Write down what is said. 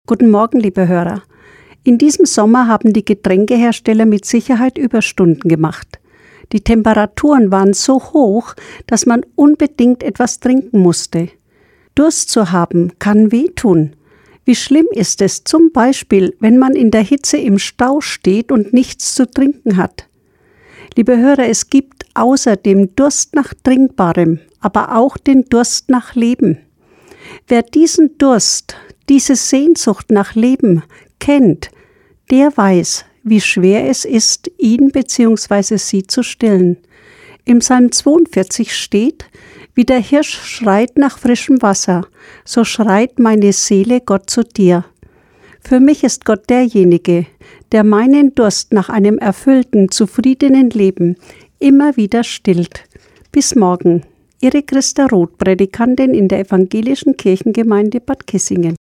Guten Morgen, liebe Hörer. In diesem Sommer haben die Getränkehersteller mit Sicherheit Überstunden gemacht. Die Temperaturen waren so hoch, dass man unbedingt etwas trinken musste. Durst zu haben kann wehtun. Wie schlimm ist es zum Beispiel, wenn man in der Hitze im Stau steht und nichts zu trinken hat? Liebe Hörer, es gibt außer dem Durst nach Trinkbarem, aber auch den Durst nach Leben. Wer diesen Durst, diese Sehnsucht nach Leben kennt, der weiß, wie schwer es ist, ihn bzw. sie zu stillen. Im Psalm 42 steht: Wie der Hirsch schreit nach frischem Wasser, so schreit meine Seele Gott zu dir. Für mich ist Gott derjenige, der meinen Durst nach einem erfüllten, zufriedenen Leben immer wieder stillt. Bis morgen. Ihre Christa Roth, Predikantin in der Evangelischen Kirchengemeinde Bad Kissingen.